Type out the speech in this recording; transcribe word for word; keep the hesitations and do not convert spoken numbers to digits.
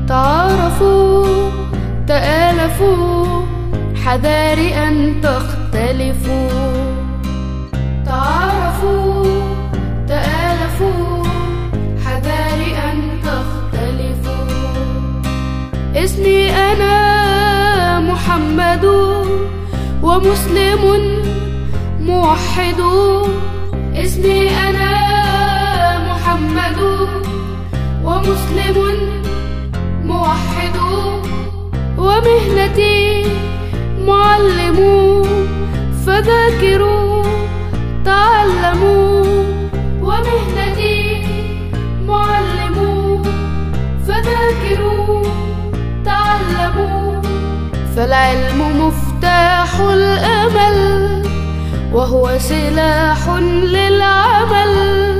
تعارفوا تآلفوا حذار أن تختلفوا. تعارفوا تآلفوا حذار أن تختلفوا. اسمي أنا محمد ومسلم موحد. اسمي أنا محمد ومسلم موحد. ومهنتي معلم فذاكروا تعلموا. ومهنتي معلم فذاكروا تعلموا. فالعلم مفتاح الأمل وهو سلاح للعمل.